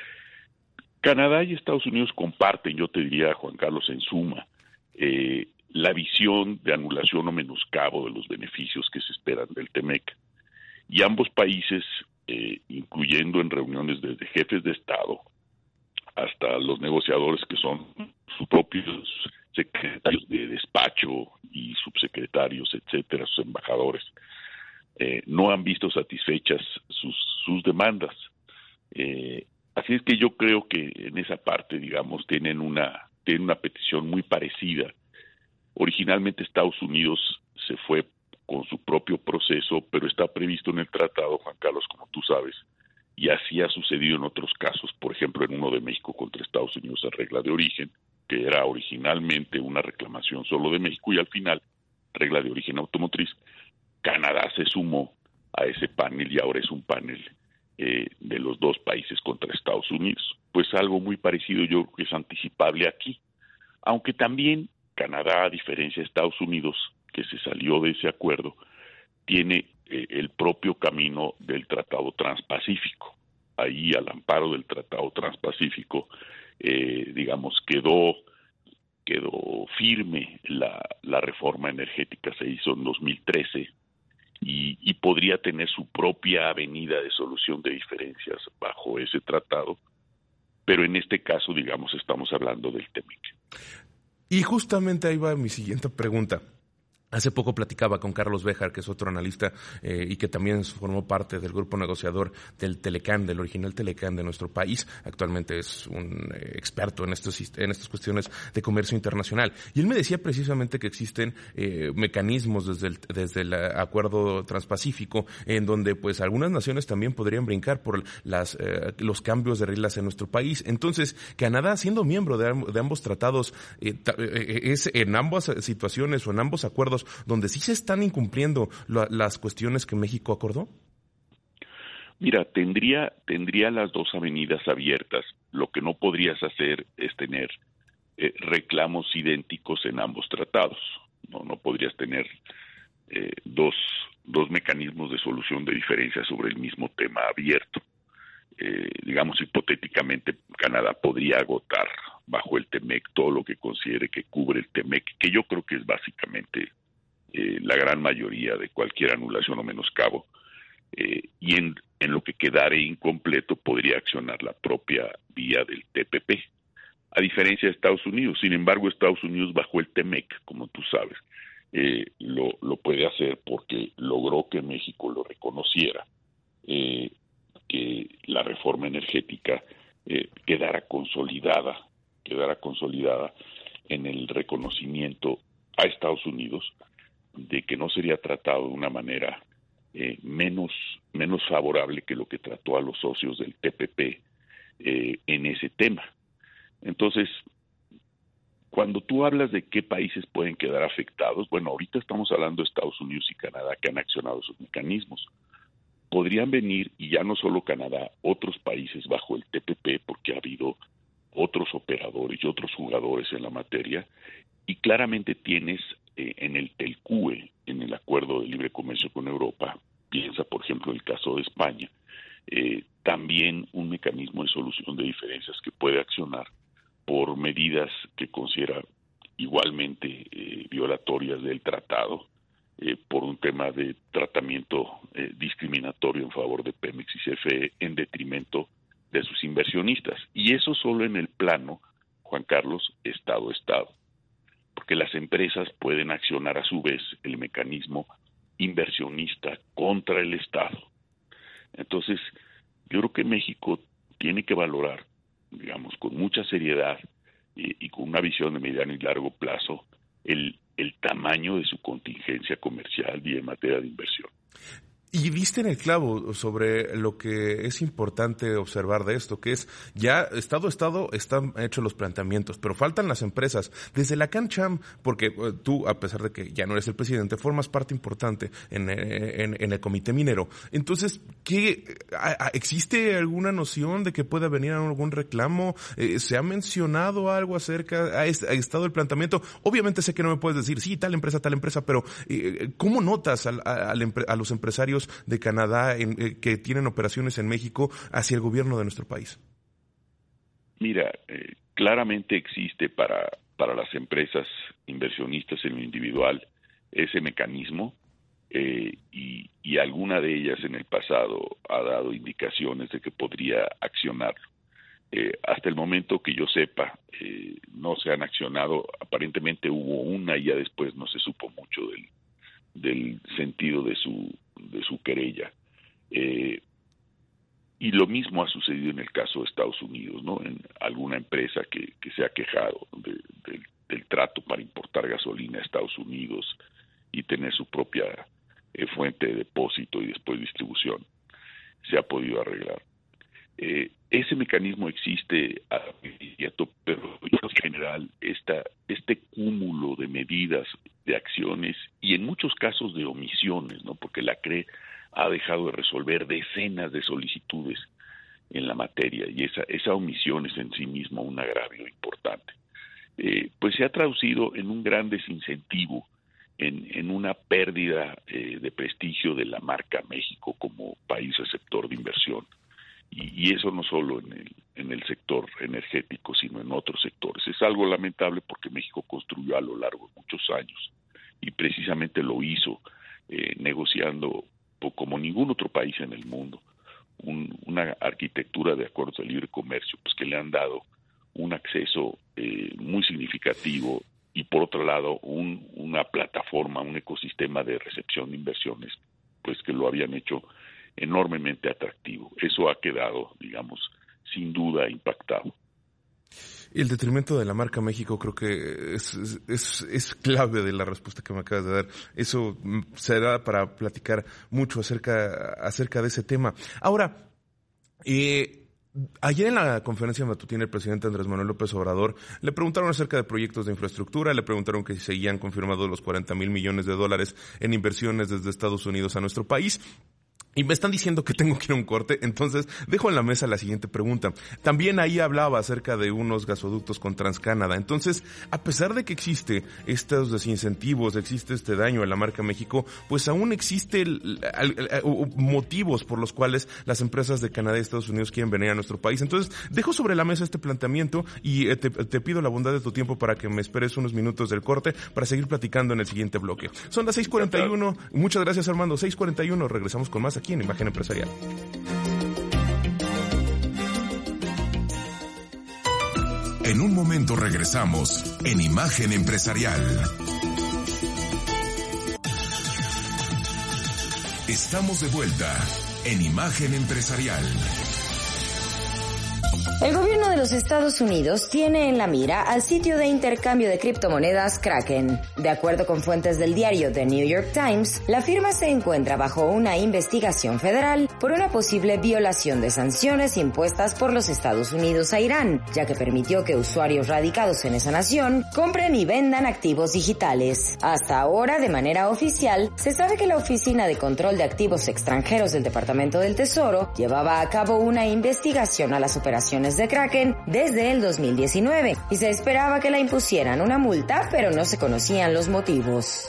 S6: Canadá y Estados Unidos comparten, yo te diría, Juan Carlos, en suma, eh, la visión de anulación o menoscabo de los beneficios que se esperan del TEMEC. Y ambos países, Eh, incluyendo en reuniones desde jefes de Estado hasta los negociadores que son sus propios secretarios de despacho y subsecretarios, etcétera, sus embajadores, eh, no han visto satisfechas sus, sus demandas. Eh, así es que yo creo que en esa parte, digamos, tienen una, tienen una petición muy parecida. Originalmente Estados Unidos se fue con su propio proceso, pero está previsto en el tratado, Juan Carlos, como tú sabes, y así ha sucedido en otros casos, por ejemplo, en uno de México contra Estados Unidos a regla de origen, que era originalmente una reclamación solo de México y al final, regla de origen automotriz. Canadá se sumó a ese panel y ahora es un panel eh, de los dos países contra Estados Unidos. Pues algo muy parecido yo creo que es anticipable aquí, aunque también Canadá, a diferencia de Estados Unidos, que se salió de ese acuerdo, tiene eh, el propio camino del Tratado Transpacífico. Ahí, al amparo del Tratado Transpacífico, eh, digamos, quedó quedó firme la, la reforma energética, se hizo en dos mil trece, y, y podría tener su propia avenida de solución de diferencias bajo ese tratado, pero en este caso, digamos, estamos hablando del TEMEC.
S2: Y justamente ahí va mi siguiente pregunta. Hace poco platicaba con Carlos Béjar, que es otro analista eh, y que también formó parte del grupo negociador del Telecán, del original Telecán de nuestro país. Actualmente es un eh, experto en, estos, en estas cuestiones de comercio internacional. Y él me decía precisamente que existen eh, mecanismos desde el, desde el acuerdo transpacífico en donde pues algunas naciones también podrían brincar por las, eh, los cambios de reglas en nuestro país. Entonces, Canadá, siendo miembro de, de ambos tratados, eh, eh, es en ambas situaciones o en ambos acuerdos donde sí se están incumpliendo la, las cuestiones que México acordó.
S6: Mira, tendría, tendría las dos avenidas abiertas. Lo que no podrías hacer es tener eh, reclamos idénticos en ambos tratados. No, no podrías tener eh, dos, dos mecanismos de solución de diferencias sobre el mismo tema abierto. Eh, digamos, hipotéticamente, Canadá podría agotar bajo el T M E C todo lo que considere que cubre el T M E C, que yo creo que es básicamente eh, la gran mayoría de cualquier anulación o menoscabo. Eh, y en, en lo que quedare incompleto podría accionar la propia vía del T P P, a diferencia de Estados Unidos. Sin embargo, Estados Unidos bajo el T M E C, como tú sabes, eh, lo, lo puede hacer porque logró que México lo reconociera, eh, que la reforma energética eh, quedara consolidada, quedara consolidada en el reconocimiento a Estados Unidos de que no sería tratado de una manera Eh, menos, menos favorable que lo que trató a los socios del T P P eh, en ese tema. Entonces, cuando tú hablas de qué países pueden quedar afectados, bueno, ahorita estamos hablando de Estados Unidos y Canadá que han accionado sus mecanismos. Podrían venir, y ya no solo Canadá, otros países bajo el T P P, porque ha habido otros operadores y otros jugadores en la materia, y claramente tienes eh, en el TELCUE, en el Acuerdo de Libre Comercio con Europa, piensa por ejemplo el caso de España, eh, también un mecanismo de solución de diferencias que puede accionar por medidas que considera igualmente eh, violatorias del tratado, eh, por un tema de tratamiento eh, discriminatorio en favor de Pemex y C F E en detrimento de sus inversionistas. Y eso solo en el plano, Juan Carlos, Estado-Estado. Porque las empresas pueden accionar a su vez el mecanismo inversionista contra el Estado. Entonces, yo creo que México tiene que valorar, digamos, con mucha seriedad y, y con una visión de mediano y largo plazo, el, el tamaño de su contingencia comercial y en materia de inversión.
S2: Y diste en el clavo sobre lo que es importante observar de esto, que es ya Estado a Estado están hechos los planteamientos, pero faltan las empresas. Desde la CANCHAM, porque eh, tú, a pesar de que ya no eres el presidente, formas parte importante en, en, en el Comité Minero. Entonces, ¿qué, a, a, ¿existe alguna noción de que pueda venir algún reclamo? Eh, ¿Se ha mencionado algo acerca, ha, ha estado el planteamiento? Obviamente sé que no me puedes decir, sí, tal empresa, tal empresa, pero eh, ¿cómo notas al, a, a los empresarios de Canadá en, eh, que tienen operaciones en México hacia el gobierno de nuestro país?
S6: Mira, eh, claramente existe para, para las empresas inversionistas en lo individual ese mecanismo eh, y, y alguna de ellas en el pasado ha dado indicaciones de que podría accionarlo. Eh, hasta el momento que yo sepa, eh, no se han accionado. Aparentemente hubo una y ya después no se supo mucho del, del sentido de su de su querella. Eh, y lo mismo ha sucedido en el caso de Estados Unidos, ¿no? En alguna empresa que, que se ha quejado de, de, del trato para importar gasolina a Estados Unidos y tener su propia eh, fuente de depósito y después distribución, se ha podido arreglar. Eh, ese mecanismo existe a inmediato, pero en general esta, este cúmulo de medidas, de acciones y en muchos casos de omisiones, ¿no? Porque la C R E ha dejado de resolver decenas de solicitudes en la materia y esa, esa omisión es en sí misma un agravio importante. Eh, pues se ha traducido en un gran desincentivo, en, en una pérdida eh, de prestigio de la marca México como país receptor de inversión. Y, y eso no solo en el, en el sector energético, sino en otros sectores. Es algo lamentable porque México construyó a lo largo de muchos años y precisamente lo hizo eh, negociando, como ningún otro país en el mundo, un, una arquitectura de acuerdos de libre comercio, pues que le han dado un acceso eh, muy significativo y por otro lado un, una plataforma, un ecosistema de recepción de inversiones, pues que lo habían hecho enormemente atractivo. Eso ha quedado, digamos, sin duda impactado.
S2: El detrimento de la marca México creo que es, es, es clave de la respuesta que me acabas de dar. Eso será para platicar mucho acerca, acerca de ese tema. Ahora, eh, ayer en la conferencia matutina el presidente Andrés Manuel López Obrador le preguntaron acerca de proyectos de infraestructura, le preguntaron que si seguían confirmados los cuarenta mil millones de dólares en inversiones desde Estados Unidos a nuestro país. Y me están diciendo que tengo que ir a un corte, entonces dejo en la mesa la siguiente pregunta. También ahí hablaba acerca de unos gasoductos con TransCanada. Entonces, a pesar de que existe estos desincentivos, existe este daño a la marca México, pues aún existe el, el, el, el, motivos por los cuales las empresas de Canadá y Estados Unidos quieren venir a nuestro país. Entonces, dejo sobre la mesa este planteamiento y eh, te, te pido la bondad de tu tiempo para que me esperes unos minutos del corte para seguir platicando en el siguiente bloque. Son las seis cuarenta y uno. Muchas gracias, Armando. seis cuarenta y uno. Regresamos con más aquí en Imagen Empresarial.
S1: En un momento regresamos en Imagen Empresarial. Estamos de vuelta en Imagen Empresarial.
S4: El gobierno de los Estados Unidos tiene en la mira al sitio de intercambio de criptomonedas Kraken. De acuerdo con fuentes del diario The New York Times, la firma se encuentra bajo una investigación federal por una posible violación de sanciones impuestas por los Estados Unidos a Irán, ya que permitió que usuarios radicados en esa nación compren y vendan activos digitales. Hasta ahora, de manera oficial, se sabe que la Oficina de Control de Activos Extranjeros del Departamento del Tesoro llevaba a cabo una investigación a las operaciones de Kraken desde el dos mil diecinueve y se esperaba que la impusieran una multa, pero no se conocían los motivos.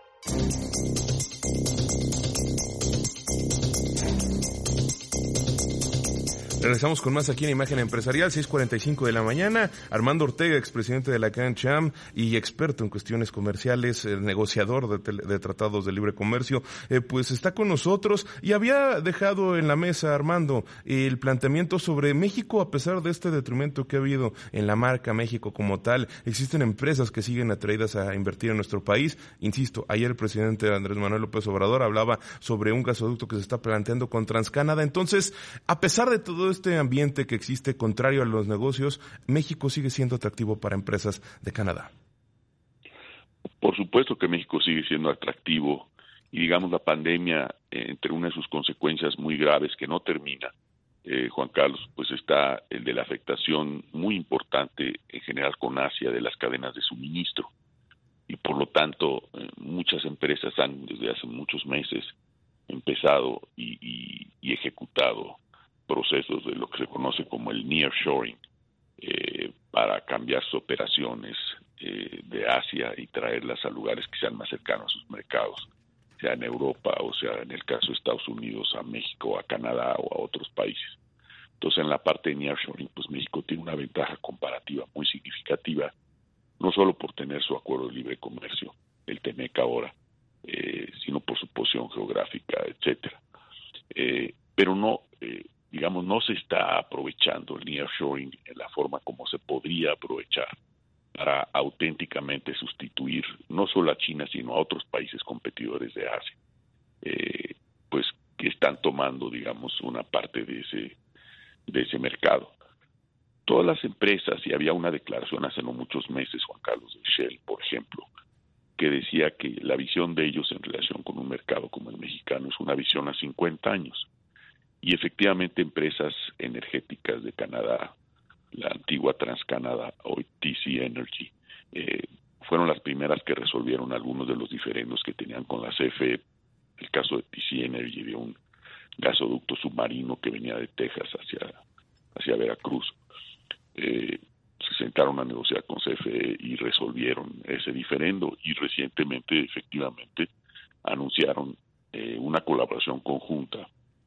S2: Regresamos con más aquí en Imagen Empresarial, seis cuarenta y cinco de la mañana. Armando Ortega, expresidente de la CANCHAM y experto en cuestiones comerciales, eh, negociador de, tele, de tratados de libre comercio, eh, pues está con nosotros y había dejado en la mesa, Armando, el planteamiento sobre México. A pesar de este detrimento que ha habido en la marca México como tal, existen empresas que siguen atraídas a invertir en nuestro país. Insisto, ayer el presidente Andrés Manuel López Obrador hablaba sobre un gasoducto que se está planteando con TransCanada. Entonces, a pesar de todo este ambiente que existe contrario a los negocios, México sigue siendo atractivo para empresas de Canadá.
S6: Por supuesto que México sigue siendo atractivo y digamos la pandemia, eh, entre una de sus consecuencias muy graves que no termina, eh, Juan Carlos, pues está el de la afectación muy importante en general con Asia de las cadenas de suministro y por lo tanto eh, muchas empresas han desde hace muchos meses empezado y, y, y ejecutado procesos de lo que se conoce como el nearshoring eh, para cambiar sus operaciones eh, de Asia y traerlas a lugares que sean más cercanos a sus mercados, sea en Europa o sea en el caso de Estados Unidos a México, a Canadá o a otros países. Entonces en la parte de nearshoring pues México tiene una ventaja comparativa muy significativa, no solo por tener su acuerdo de libre comercio, el TEMEC ahora, eh, sino por su posición geográfica, etcétera. Eh, pero no eh, digamos, no se está aprovechando el nearshoring en la forma como se podría aprovechar para auténticamente sustituir no solo a China, sino a otros países competidores de Asia, eh, pues que están tomando, digamos, una parte de ese, de ese mercado. Todas las empresas, y había una declaración hace no muchos meses, Juan Carlos, de Shell, por ejemplo, que decía que la visión de ellos en relación con un mercado como el mexicano es una visión a cincuenta años. Y efectivamente empresas energéticas de Canadá, la antigua TransCanada, hoy T C Energy, eh, fueron las primeras que resolvieron algunos de los diferendos que tenían con la C F E. El caso de T C Energy, de un gasoducto submarino que venía de Texas hacia, hacia Veracruz. Eh, se sentaron a negociar con C F E y resolvieron ese diferendo y recientemente, efectivamente, anunciaron eh, una colaboración conjunta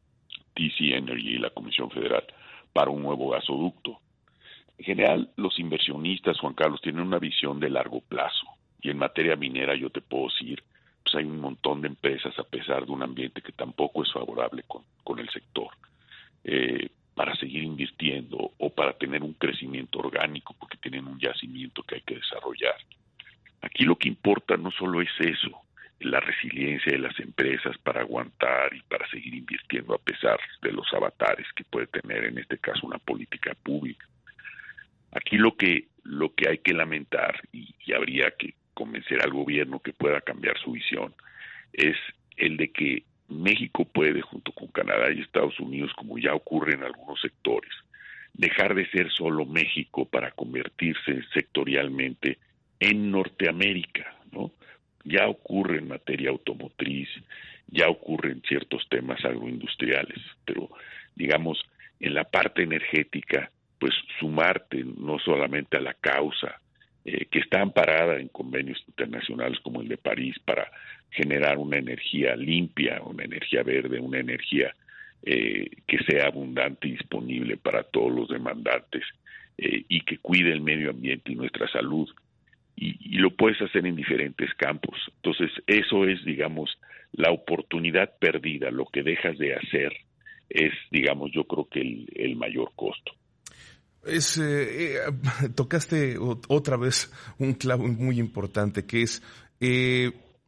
S6: T C Energy y la Comisión Federal para un nuevo gasoducto. En general, los inversionistas, Juan Carlos, tienen una visión de largo plazo y en materia minera yo te puedo decir, pues hay un montón de empresas a pesar de un ambiente que tampoco es favorable con, con el sector, eh, para seguir invirtiendo o para tener un crecimiento orgánico porque tienen un yacimiento que hay que desarrollar. Aquí lo que importa no solo es eso, la resiliencia de las empresas para aguantar y para seguir invirtiendo a pesar de los avatares que puede tener en este caso una política pública. Aquí lo que lo que hay que lamentar y, y habría que convencer al gobierno que pueda cambiar su visión es el de que México puede, junto con Canadá y Estados Unidos, como ya ocurre en algunos sectores, dejar de ser solo México para convertirse sectorialmente en Norteamérica, ¿no? Ya ocurre en materia automotriz, ya ocurren ciertos temas agroindustriales, pero digamos, en la parte energética, pues sumarte no solamente a la causa, eh, que está amparada en convenios internacionales como el de París para generar una energía limpia, una energía verde, una energía eh, que sea abundante y disponible para todos los demandantes eh, y que cuide el medio ambiente y nuestra salud. Y, y lo puedes hacer en diferentes campos. Entonces, eso es, digamos, la oportunidad perdida. Lo que dejas de hacer es, digamos, yo creo que el, el mayor costo.
S2: Es, eh, eh, tocaste otra vez un clavo muy importante, que es eh,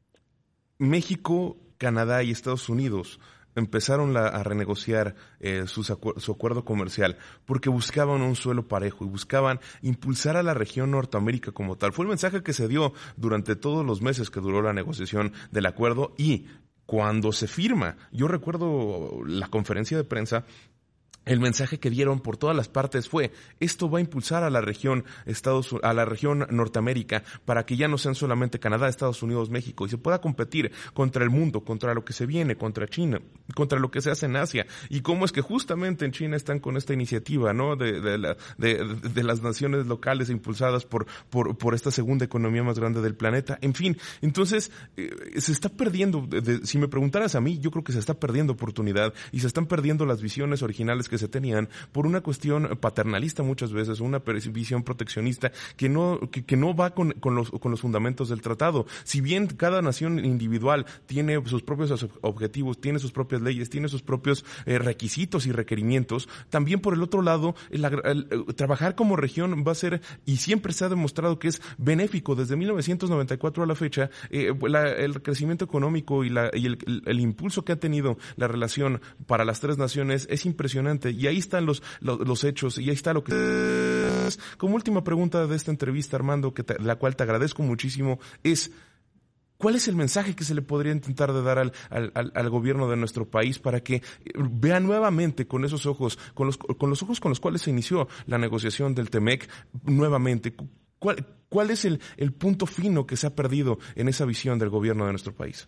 S2: México, Canadá y Estados Unidos empezaron la, a renegociar eh, sus acu- su acuerdo comercial porque buscaban un suelo parejo y buscaban impulsar a la región Norteamérica como tal. Fue el mensaje que se dio durante todos los meses que duró la negociación del acuerdo, y cuando se firma, yo recuerdo la conferencia de prensa, el mensaje que dieron por todas las partes fue: esto va a impulsar a la región Estados a la región Norteamérica para que ya no sean solamente Canadá, Estados Unidos, México, y se pueda competir contra el mundo, contra lo que se viene, contra China, contra lo que se hace en Asia. Y cómo es que justamente en China están con esta iniciativa, ¿no? De, de, la, de, de las naciones locales impulsadas por, por, por esta segunda economía más grande del planeta. En fin, entonces eh, se está perdiendo, de, de, si me preguntaras a mí, yo creo que se está perdiendo oportunidad y se están perdiendo las visiones originales que que se tenían por una cuestión paternalista muchas veces, una visión proteccionista que no que, que no va con, con los con los fundamentos del tratado. Si bien cada nación individual tiene sus propios objetivos, tiene sus propias leyes, tiene sus propios eh, requisitos y requerimientos, también por el otro lado el, el, el, trabajar como región va a ser, y siempre se ha demostrado que es benéfico desde mil novecientos noventa y cuatro a la fecha. eh, la, el crecimiento económico y, la, y el, el, el impulso que ha tenido la relación para las tres naciones es impresionante. Y ahí están los, los, los hechos, y ahí está lo que... Como última pregunta de esta entrevista, Armando, que te, la cual te agradezco muchísimo, es: ¿cuál es el mensaje que se le podría intentar de dar al, al, al gobierno de nuestro país para que vea nuevamente con esos ojos, con los, con los ojos con los cuales se inició la negociación del T-M E C nuevamente? ¿Cuál, cuál es el, el punto fino que se ha perdido en esa visión del gobierno de nuestro país?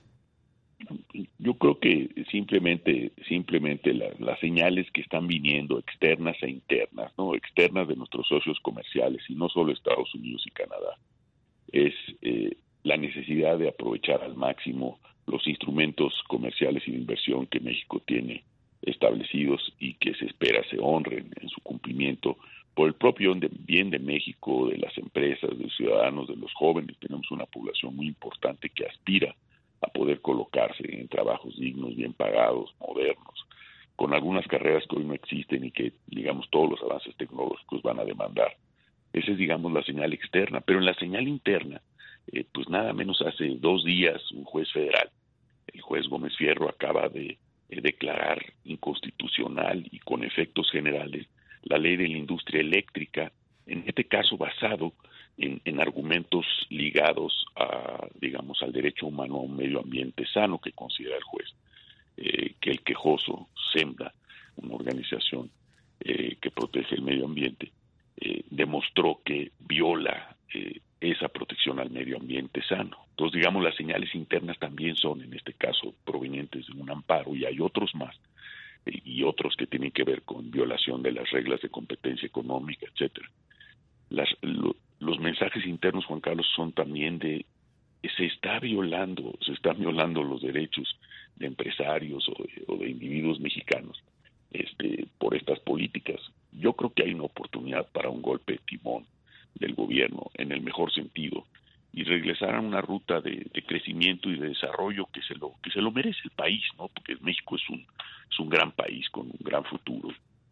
S6: Yo creo que simplemente simplemente la, las señales que están viniendo, externas e internas, no externas de nuestros socios comerciales, y no solo Estados Unidos y Canadá, es eh, la necesidad de aprovechar al máximo los instrumentos comerciales y de inversión que México tiene establecidos y que se espera se honren en su cumplimiento por el propio bien de México, de las empresas, de los ciudadanos, de los jóvenes. Tenemos una población muy importante que aspira a poder colocarse en trabajos dignos, bien pagados, modernos, con algunas carreras que hoy no existen y que, digamos, todos los avances tecnológicos van a demandar. Esa es, digamos, la señal externa. Pero en la señal interna, eh, pues nada menos hace dos días un juez federal, el juez Gómez Fierro, acaba de eh, declarar inconstitucional y con efectos generales la ley de la industria eléctrica, en este caso basado En, en argumentos ligados a, digamos, al derecho humano a un medio ambiente sano, que considera el juez, eh, que el quejoso SEMDA, una organización eh, que protege el medio ambiente, eh, demostró que viola eh, esa protección al medio ambiente sano. Entonces, digamos, las señales internas también son, en este caso, provenientes de un amparo, y hay otros más, eh, y otros que tienen que ver con violación de las reglas de competencia económica, etcétera. Las, lo, los mensajes internos, Juan Carlos, son también de se está violando, se están violando los derechos de empresarios o de, o de individuos mexicanos este, por estas políticas. Yo creo que hay una oportunidad para un golpe de timón del gobierno, en el mejor sentido, y regresar a una ruta de, de crecimiento y de desarrollo que se lo que se lo merece el país, ¿no? Porque México es un es un gran país con un gran futuro.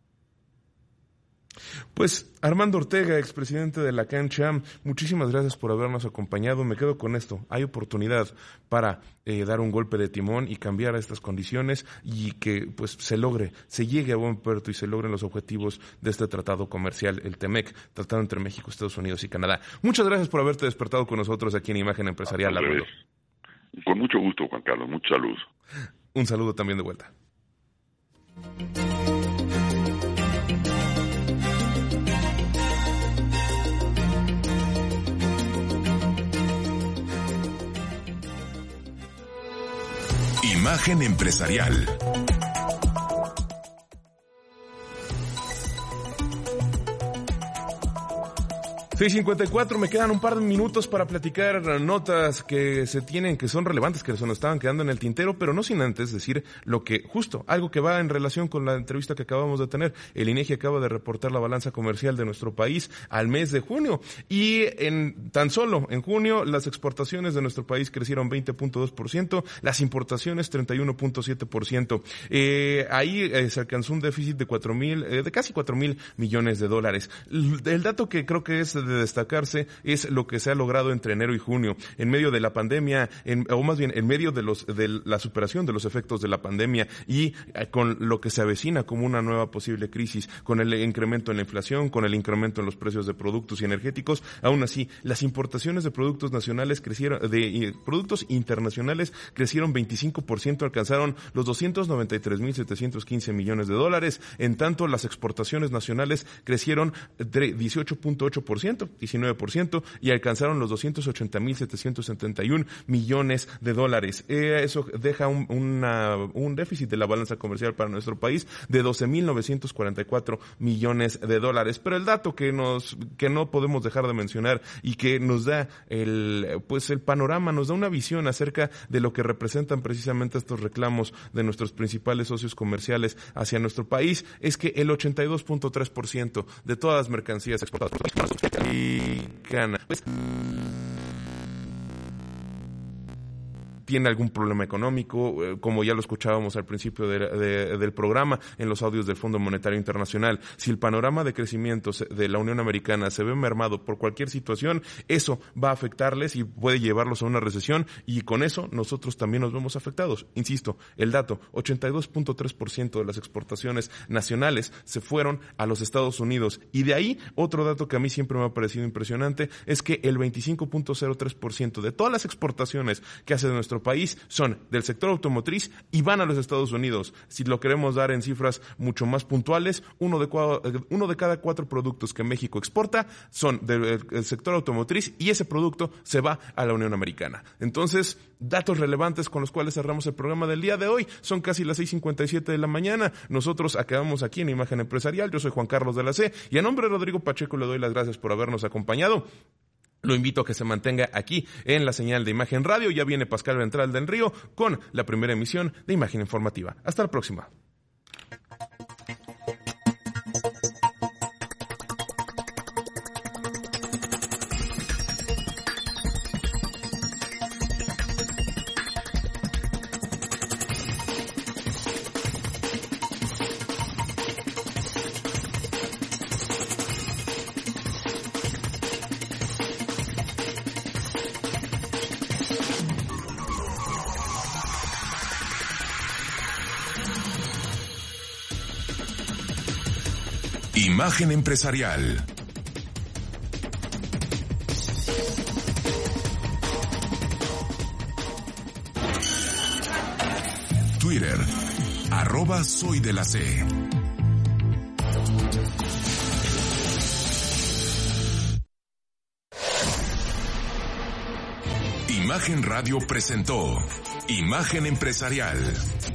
S2: Pues Armando Ortega, expresidente de la CAN-CHAM, muchísimas gracias por habernos acompañado. Me quedo con esto: hay oportunidad para eh, dar un golpe de timón y cambiar estas condiciones, y que pues se logre, se llegue a buen puerto y se logren los objetivos de este tratado comercial, el T-M E C, tratado entre México, Estados Unidos y Canadá. Muchas gracias por haberte despertado con nosotros aquí en Imagen Empresarial.
S6: Con mucho gusto, Juan Carlos. Muchos saludos.
S2: Un saludo también de vuelta.
S1: Imagen empresarial.
S2: seis cincuenta y cuatro, me quedan un par de minutos para platicar notas que se tienen, que son relevantes, que se nos estaban quedando en el tintero, pero no sin antes decir lo que, justo, algo que va en relación con la entrevista que acabamos de tener. El INEGI acaba de reportar la balanza comercial de nuestro país al mes de junio, y en tan solo en junio las exportaciones de nuestro país crecieron veinte punto dos por ciento, las importaciones treinta y uno punto siete por ciento. Eh, ahí eh, se alcanzó un déficit de cuatro mil, eh, de casi cuatro mil millones de dólares. El dato que creo que es de destacarse es lo que se ha logrado entre enero y junio, en medio de la pandemia, en, o más bien en medio de los de la superación de los efectos de la pandemia y eh, con lo que se avecina como una nueva posible crisis, con el incremento en la inflación, con el incremento en los precios de productos y energéticos. Aún así, las importaciones de productos nacionales crecieron, de eh, productos internacionales crecieron veinticinco por ciento, alcanzaron los doscientos noventa y tres mil setecientos quince millones de dólares. En tanto, las exportaciones nacionales crecieron dieciocho punto ocho por ciento, diecinueve por ciento, y alcanzaron los doscientos ochenta mil setecientos setenta y un millones de dólares. Eh, eso deja un, una, un déficit de la balanza comercial para nuestro país de doce mil novecientos cuarenta y cuatro millones de dólares. Pero el dato que nos, que no podemos dejar de mencionar y que nos da el, pues el panorama, nos da una visión acerca de lo que representan precisamente estos reclamos de nuestros principales socios comerciales hacia nuestro país, es que el ochenta y dos punto tres por ciento de todas las mercancías exportadas por y gana, pues, tiene algún problema económico, eh, como ya lo escuchábamos al principio de, de, del programa, en los audios del Fondo Monetario Internacional. Si el panorama de crecimiento de la Unión Americana se ve mermado por cualquier situación, eso va a afectarles y puede llevarlos a una recesión, y con eso nosotros también nos vemos afectados. Insisto, el dato, ochenta y dos punto tres por ciento de las exportaciones nacionales se fueron a los Estados Unidos, y de ahí otro dato que a mí siempre me ha parecido impresionante es que el veinticinco punto cero tres por ciento de todas las exportaciones que hace nuestro país son del sector automotriz y van a los Estados Unidos. Si lo queremos dar en cifras mucho más puntuales, uno de, cua- uno de cada cuatro productos que México exporta son del, del sector automotriz, y ese producto se va a la Unión Americana. Entonces, datos relevantes con los cuales cerramos el programa del día de hoy. Son casi las seis cincuenta y siete de la mañana. Nosotros acabamos aquí en Imagen Empresarial. Yo soy Juan Carlos de la C, y a nombre de Rodrigo Pacheco le doy las gracias por habernos acompañado. Lo invito a que se mantenga aquí en la señal de Imagen Radio. Ya viene Pascal Ventral del Río con la primera emisión de Imagen Informativa. Hasta la próxima.
S1: Imagen Empresarial. Twitter, arroba soy de la C. Imagen Radio presentó Imagen Empresarial.